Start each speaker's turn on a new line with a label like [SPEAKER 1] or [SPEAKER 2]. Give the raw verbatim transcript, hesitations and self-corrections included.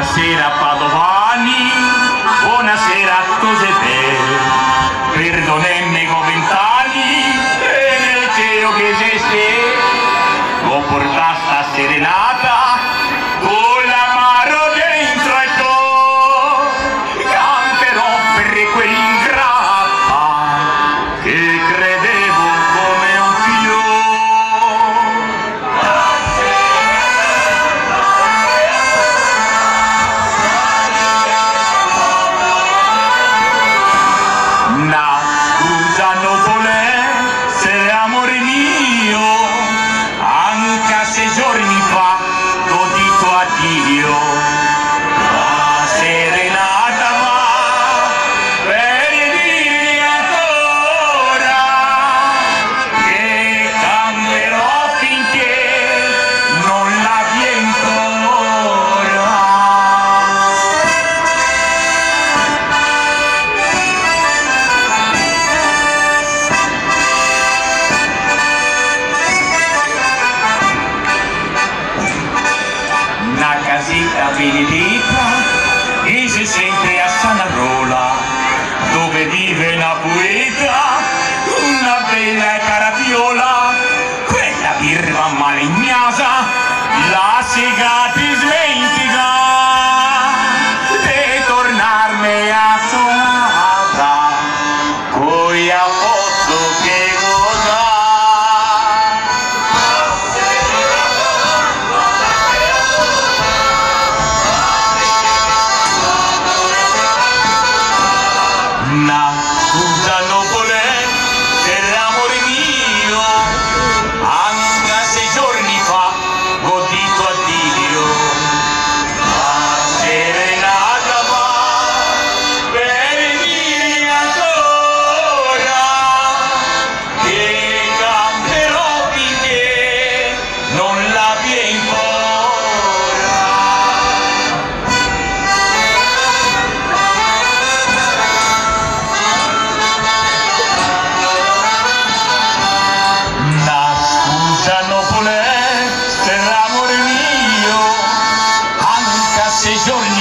[SPEAKER 1] Buonasera Padovani, buonasera Tosetel, perdonemme Goventani, e nel cielo che sei se, ho portato sta serenata, con l'amaro dentro e tu, canterò per quell'ingrata, che credevo come un fiore. Na scusa non voler, se amore mio, anche sei giorni fa t'ho detto addio. La serenata va per dirmi ancora che cambierò finché non la vi ancora. Una casita benedetta e si sempre a Sanarola, dove vive una poeta, una bella carapiola, quella birra malignosa, la sega ti smentica, di tornarmi a sonata, coi a posto che cosa. Na scusa non voler, se l'amore mio, anche sei giorni fa ho detto addio. La serenata va per dirmi ancora che canterò finché non la vi ancora. Na scusa non voler, se l'amore mio, anche se giorni